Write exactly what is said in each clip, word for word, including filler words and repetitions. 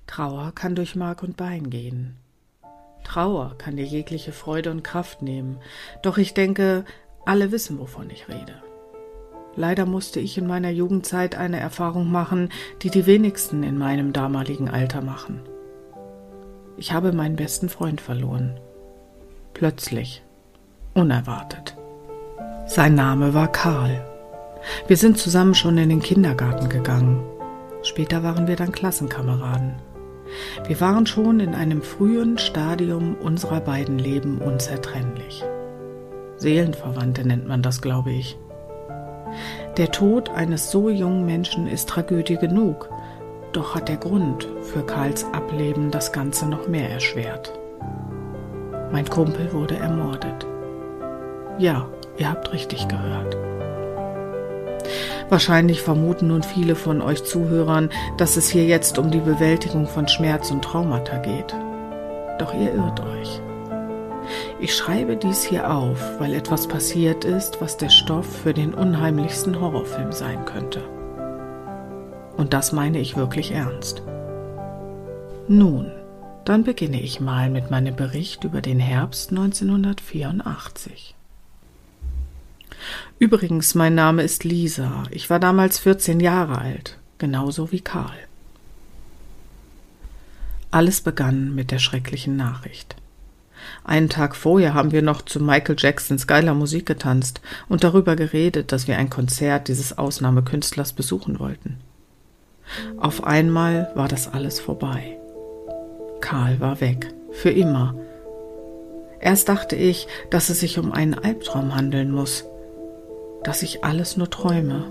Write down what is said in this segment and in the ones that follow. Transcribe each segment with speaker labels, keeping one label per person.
Speaker 1: Trauer kann durch Mark und Bein gehen. Trauer kann dir jegliche Freude und Kraft nehmen, doch ich denke, alle wissen, wovon ich rede. Leider musste ich in meiner Jugendzeit eine Erfahrung machen, die die wenigsten in meinem damaligen Alter machen. Ich habe meinen besten Freund verloren. Plötzlich. Unerwartet. Sein Name war Karl. Wir sind zusammen schon in den Kindergarten gegangen. Später waren wir dann Klassenkameraden. Wir waren schon in einem frühen Stadium unserer beiden Leben unzertrennlich. Seelenverwandte nennt man das, glaube ich. Der Tod eines so jungen Menschen ist Tragödie genug, doch hat der Grund für Karls Ableben das Ganze noch mehr erschwert. Mein Kumpel wurde ermordet. Ja, ihr habt richtig gehört. Wahrscheinlich vermuten nun viele von euch Zuhörern, dass es hier jetzt um die Bewältigung von Schmerz und Traumata geht. Doch ihr irrt euch. Ich schreibe dies hier auf, weil etwas passiert ist, was der Stoff für den unheimlichsten Horrorfilm sein könnte. Und das meine ich wirklich ernst. Nun, dann beginne ich mal mit meinem Bericht über den Herbst neunzehnhundertvierundachtzig. Übrigens, mein Name ist Lisa. Ich war damals vierzehn Jahre alt, genauso wie Karl. Alles begann mit der schrecklichen Nachricht. Einen Tag vorher haben wir noch zu Michael Jacksons geiler Musik getanzt und darüber geredet, dass wir ein Konzert dieses Ausnahmekünstlers besuchen wollten. Auf einmal war das alles vorbei. Karl war weg, für immer. Erst dachte ich, dass es sich um einen Albtraum handeln muss, dass ich alles nur träume.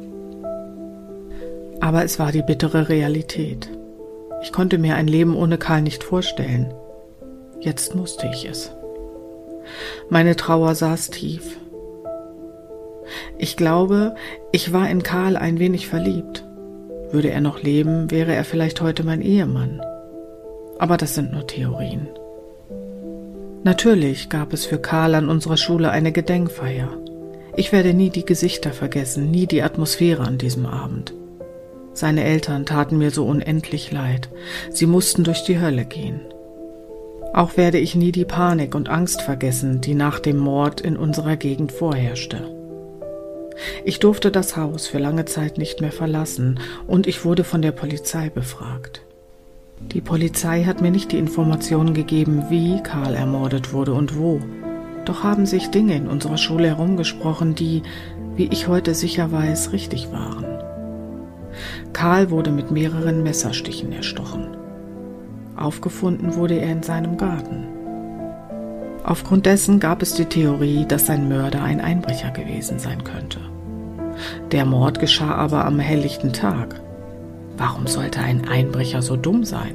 Speaker 1: Aber es war die bittere Realität. Ich konnte mir ein Leben ohne Karl nicht vorstellen. Jetzt musste ich es. Meine Trauer saß tief. Ich glaube, ich war in Karl ein wenig verliebt. Würde er noch leben, wäre er vielleicht heute mein Ehemann. Aber das sind nur Theorien. Natürlich gab es für Karl an unserer Schule eine Gedenkfeier. Ich werde nie die Gesichter vergessen, nie die Atmosphäre an diesem Abend. Seine Eltern taten mir so unendlich leid. Sie mussten durch die Hölle gehen. Auch werde ich nie die Panik und Angst vergessen, die nach dem Mord in unserer Gegend vorherrschte. Ich durfte das Haus für lange Zeit nicht mehr verlassen und ich wurde von der Polizei befragt. Die Polizei hat mir nicht die Informationen gegeben, wie Karl ermordet wurde und wo. Doch haben sich Dinge in unserer Schule herumgesprochen, die, wie ich heute sicher weiß, richtig waren. Karl wurde mit mehreren Messerstichen erstochen. Aufgefunden wurde er in seinem Garten. Aufgrund dessen gab es die Theorie, dass sein Mörder ein Einbrecher gewesen sein könnte. Der Mord geschah aber am helllichten Tag. Warum sollte ein Einbrecher so dumm sein?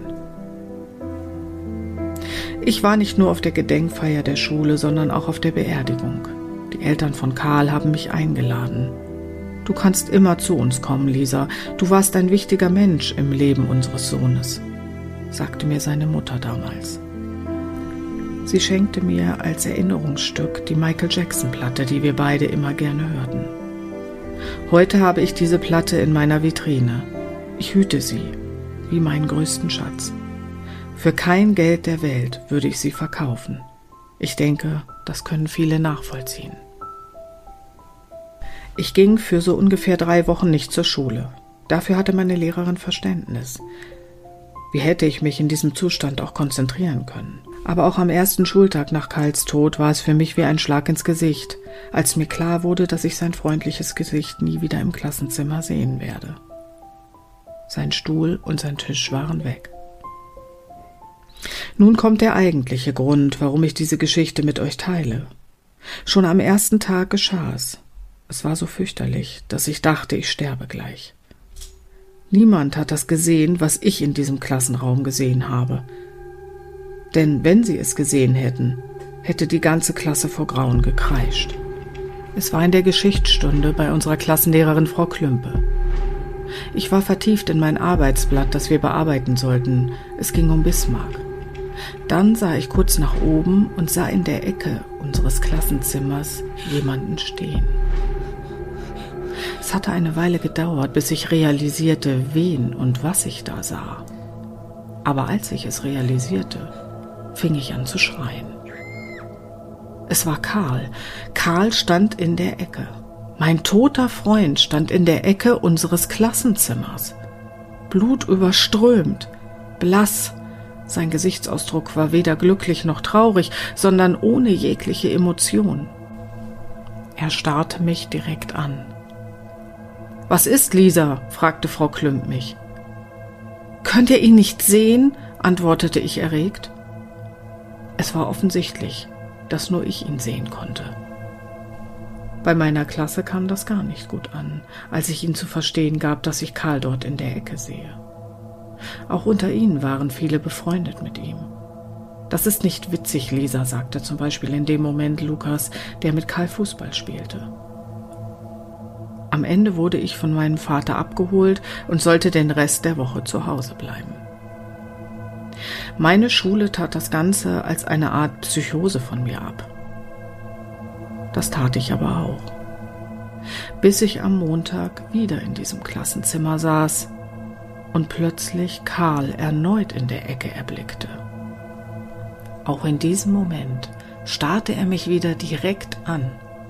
Speaker 1: Ich war nicht nur auf der Gedenkfeier der Schule, sondern auch auf der Beerdigung. Die Eltern von Karl haben mich eingeladen. Du kannst immer zu uns kommen, Lisa. Du warst ein wichtiger Mensch im Leben unseres Sohnes, sagte mir seine Mutter damals. Sie schenkte mir als Erinnerungsstück die Michael Jackson-Platte, die wir beide immer gerne hörten. Heute habe ich diese Platte in meiner Vitrine. Ich hüte sie, wie meinen größten Schatz. Für kein Geld der Welt würde ich sie verkaufen. Ich denke, das können viele nachvollziehen. Ich ging für so ungefähr drei Wochen nicht zur Schule. Dafür hatte meine Lehrerin Verständnis. Wie hätte ich mich in diesem Zustand auch konzentrieren können? Aber auch am ersten Schultag nach Karls Tod war es für mich wie ein Schlag ins Gesicht, als mir klar wurde, dass ich sein freundliches Gesicht nie wieder im Klassenzimmer sehen werde. Sein Stuhl und sein Tisch waren weg. Nun kommt der eigentliche Grund, warum ich diese Geschichte mit euch teile. Schon am ersten Tag geschah es. Es war so fürchterlich, dass ich dachte, ich sterbe gleich. Niemand hat das gesehen, was ich in diesem Klassenraum gesehen habe. Denn wenn sie es gesehen hätten, hätte die ganze Klasse vor Grauen gekreischt. Es war in der Geschichtsstunde bei unserer Klassenlehrerin Frau Klümpe. Ich war vertieft in mein Arbeitsblatt, das wir bearbeiten sollten. Es ging um Bismarck. Dann sah ich kurz nach oben und sah in der Ecke unseres Klassenzimmers jemanden stehen. Es hatte eine Weile gedauert, bis ich realisierte, wen und was ich da sah. Aber als ich es realisierte, fing ich an zu schreien. Es war Karl. Karl stand in der Ecke. Mein toter Freund stand in der Ecke unseres Klassenzimmers. Blutüberströmt, blass. Sein Gesichtsausdruck war weder glücklich noch traurig, sondern ohne jegliche Emotion. Er starrte mich direkt an. »Was ist, Lisa?« fragte Frau Klümp mich. »Könnt ihr ihn nicht sehen?« antwortete ich erregt. Es war offensichtlich, dass nur ich ihn sehen konnte. Bei meiner Klasse kam das gar nicht gut an, als ich ihm zu verstehen gab, dass ich Karl dort in der Ecke sehe. Auch unter ihnen waren viele befreundet mit ihm. »Das ist nicht witzig, Lisa«, sagte zum Beispiel in dem Moment Lukas, der mit Karl Fußball spielte. Am Ende wurde ich von meinem Vater abgeholt und sollte den Rest der Woche zu Hause bleiben. Meine Schule tat das Ganze als eine Art Psychose von mir ab. Das tat ich aber auch. Bis ich am Montag wieder in diesem Klassenzimmer saß und plötzlich Karl erneut in der Ecke erblickte. Auch in diesem Moment starrte er mich wieder direkt an.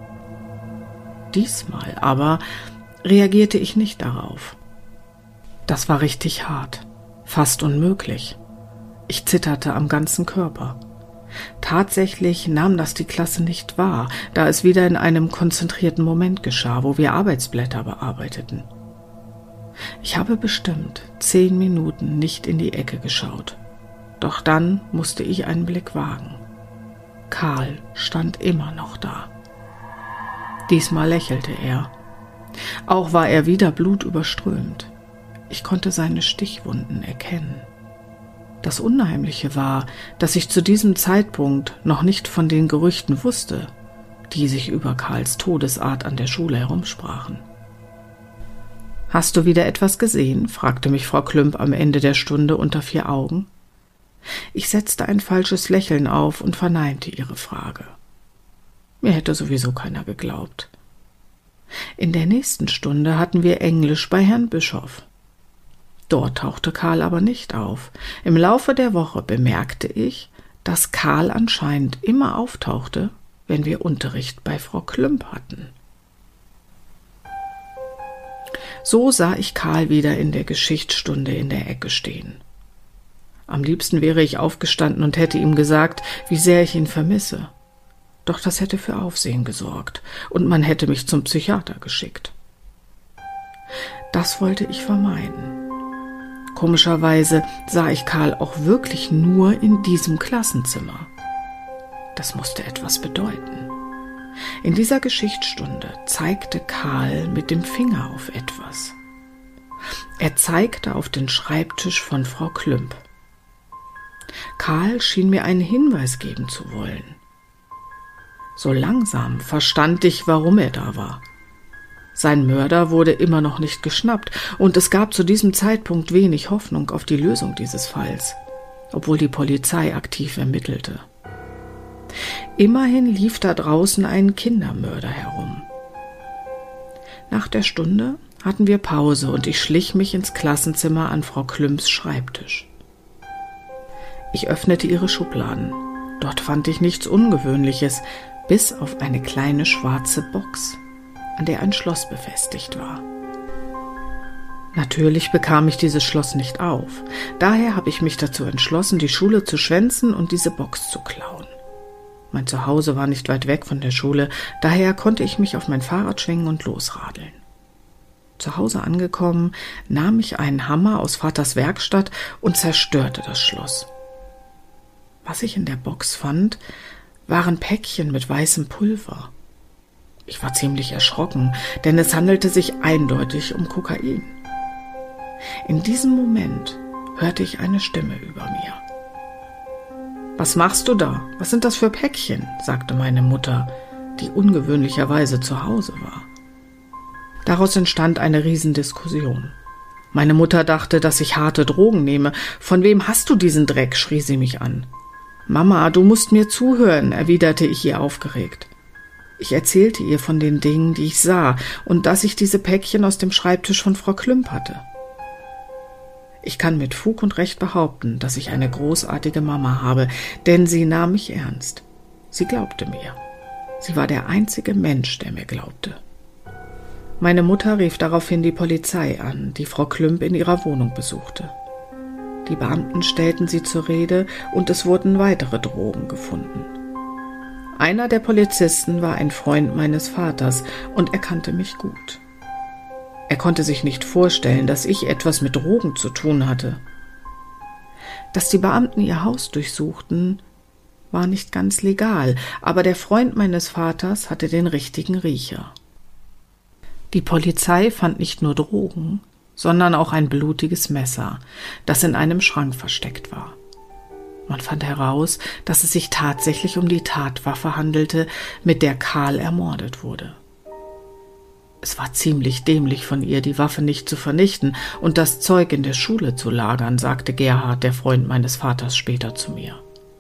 Speaker 1: Diesmal aber reagierte ich nicht darauf. Das war richtig hart, fast unmöglich. Ich zitterte am ganzen Körper. Tatsächlich nahm das die Klasse nicht wahr, da es wieder in einem konzentrierten Moment geschah, wo wir Arbeitsblätter bearbeiteten. Ich habe bestimmt zehn Minuten nicht in die Ecke geschaut. Doch dann musste ich einen Blick wagen. Karl stand immer noch da. Diesmal lächelte er. Auch war er wieder blutüberströmt. Ich konnte seine Stichwunden erkennen. Das Unheimliche war, dass ich zu diesem Zeitpunkt noch nicht von den Gerüchten wusste, die sich über Karls Todesart an der Schule herumsprachen. »Hast du wieder etwas gesehen?« fragte mich Frau Klümp am Ende der Stunde unter vier Augen. Ich setzte ein falsches Lächeln auf und verneinte ihre Frage. Mir hätte sowieso keiner geglaubt. In der nächsten Stunde hatten wir Englisch bei Herrn Bischof. Dort tauchte Karl aber nicht auf. Im Laufe der Woche bemerkte ich, dass Karl anscheinend immer auftauchte, wenn wir Unterricht bei Frau Klümp hatten. So sah ich Karl wieder in der Geschichtsstunde in der Ecke stehen. Am liebsten wäre ich aufgestanden und hätte ihm gesagt, wie sehr ich ihn vermisse. Doch das hätte für Aufsehen gesorgt und man hätte mich zum Psychiater geschickt. Das wollte ich vermeiden. Komischerweise sah ich Karl auch wirklich nur in diesem Klassenzimmer. Das musste etwas bedeuten. In dieser Geschichtsstunde zeigte Karl mit dem Finger auf etwas. Er zeigte auf den Schreibtisch von Frau Klümp. Karl schien mir einen Hinweis geben zu wollen. So langsam verstand ich, warum er da war. Sein Mörder wurde immer noch nicht geschnappt und es gab zu diesem Zeitpunkt wenig Hoffnung auf die Lösung dieses Falls, obwohl die Polizei aktiv ermittelte. Immerhin lief da draußen ein Kindermörder herum. Nach der Stunde hatten wir Pause und ich schlich mich ins Klassenzimmer an Frau Klümps Schreibtisch. Ich öffnete ihre Schubladen. Dort fand ich nichts Ungewöhnliches, bis auf eine kleine schwarze Box, an der ein Schloss befestigt war. Natürlich bekam ich dieses Schloss nicht auf. Daher habe ich mich dazu entschlossen, die Schule zu schwänzen und diese Box zu klauen. Mein Zuhause war nicht weit weg von der Schule, daher konnte ich mich auf mein Fahrrad schwingen und losradeln. Zu Hause angekommen, nahm ich einen Hammer aus Vaters Werkstatt und zerstörte das Schloss. Was ich in der Box fand, waren Päckchen mit weißem Pulver. Ich war ziemlich erschrocken, denn es handelte sich eindeutig um Kokain. In diesem Moment hörte ich eine Stimme über mir. »Was machst du da? Was sind das für Päckchen?« sagte meine Mutter, die ungewöhnlicherweise zu Hause war. Daraus entstand eine Riesendiskussion. Meine Mutter dachte, dass ich harte Drogen nehme. »Von wem hast du diesen Dreck?« schrie sie mich an. »Mama, du musst mir zuhören«, erwiderte ich ihr aufgeregt. Ich erzählte ihr von den Dingen, die ich sah, und dass ich diese Päckchen aus dem Schreibtisch von Frau Klümp hatte. Ich kann mit Fug und Recht behaupten, dass ich eine großartige Mama habe, denn sie nahm mich ernst. Sie glaubte mir. Sie war der einzige Mensch, der mir glaubte. Meine Mutter rief daraufhin die Polizei an, die Frau Klümp in ihrer Wohnung besuchte. Die Beamten stellten sie zur Rede und es wurden weitere Drogen gefunden. Einer der Polizisten war ein Freund meines Vaters und er kannte mich gut. Er konnte sich nicht vorstellen, dass ich etwas mit Drogen zu tun hatte. Dass die Beamten ihr Haus durchsuchten, war nicht ganz legal, aber der Freund meines Vaters hatte den richtigen Riecher. Die Polizei fand nicht nur Drogen, sondern auch ein blutiges Messer, das in einem Schrank versteckt war. Man fand heraus, dass es sich tatsächlich um die Tatwaffe handelte, mit der Karl ermordet wurde. Es war ziemlich dämlich von ihr, die Waffe nicht zu vernichten und das Zeug in der Schule zu lagern, sagte Gerhard, der Freund meines Vaters, später zu mir.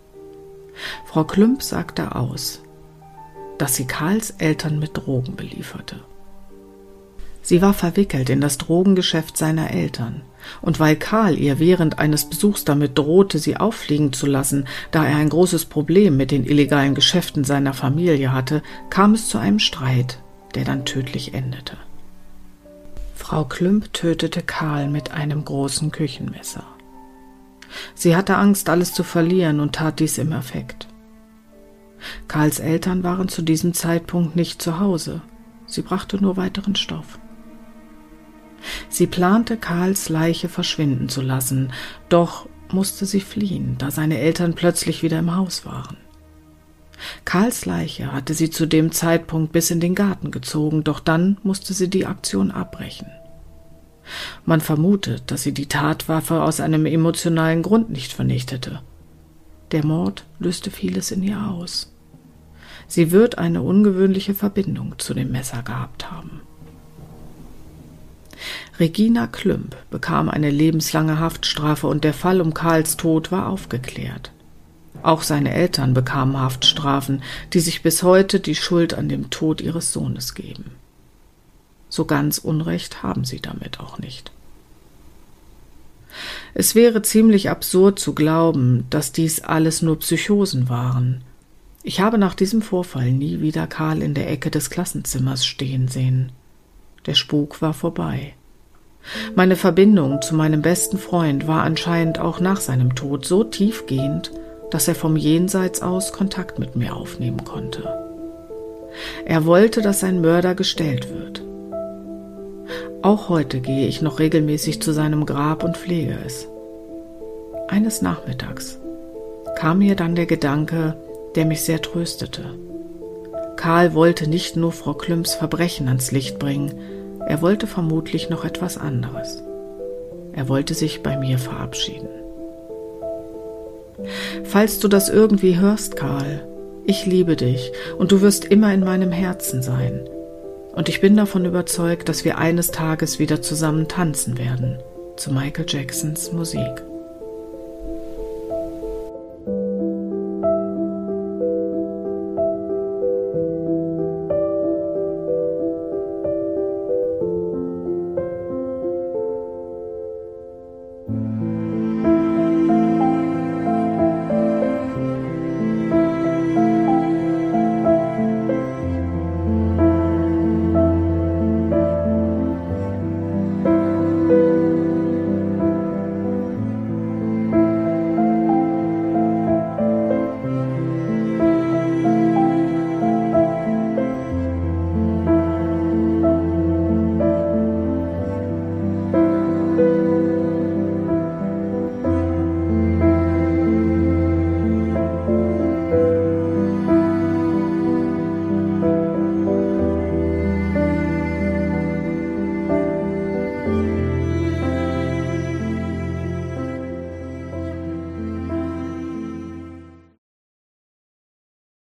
Speaker 1: Frau Klümp sagte aus, dass sie Karls Eltern mit Drogen belieferte. Sie war verwickelt in das Drogengeschäft seiner Eltern, und weil Karl ihr während eines Besuchs damit drohte, sie auffliegen zu lassen, da er ein großes Problem mit den illegalen Geschäften seiner Familie hatte, kam es zu einem Streit, der dann tödlich endete. Frau Klümp tötete Karl mit einem großen Küchenmesser. Sie hatte Angst, alles zu verlieren und tat dies im Affekt. Karls Eltern waren zu diesem Zeitpunkt nicht zu Hause. Sie brachte nur weiteren Stoff. Sie plante, Karls Leiche verschwinden zu lassen, doch musste sie fliehen, da seine Eltern plötzlich wieder im Haus waren. Karls Leiche hatte sie zu dem Zeitpunkt bis in den Garten gezogen, doch dann musste sie die Aktion abbrechen. Man vermutet, dass sie die Tatwaffe aus einem emotionalen Grund nicht vernichtete. Der Mord löste vieles in ihr aus. Sie wird eine ungewöhnliche Verbindung zu dem Messer gehabt haben. Regina Klümp bekam eine lebenslange Haftstrafe und der Fall um Karls Tod war aufgeklärt. Auch seine Eltern bekamen Haftstrafen, die sich bis heute die Schuld an dem Tod ihres Sohnes geben. So ganz Unrecht haben sie damit auch nicht. Es wäre ziemlich absurd zu glauben, dass dies alles nur Psychosen waren. Ich habe nach diesem Vorfall nie wieder Karl in der Ecke des Klassenzimmers stehen sehen. Der Spuk war vorbei. Meine Verbindung zu meinem besten Freund war anscheinend auch nach seinem Tod so tiefgehend, dass er vom Jenseits aus Kontakt mit mir aufnehmen konnte. Er wollte, dass sein Mörder gestellt wird. Auch heute gehe ich noch regelmäßig zu seinem Grab und pflege es. Eines Nachmittags kam mir dann der Gedanke, der mich sehr tröstete. Karl wollte nicht nur Frau Klümps Verbrechen ans Licht bringen, er wollte vermutlich noch etwas anderes. Er wollte sich bei mir verabschieden. Falls du das irgendwie hörst, Karl, ich liebe dich und du wirst immer in meinem Herzen sein. Und ich bin davon überzeugt, dass wir eines Tages wieder zusammen tanzen werden, zu Michael Jacksons Musik.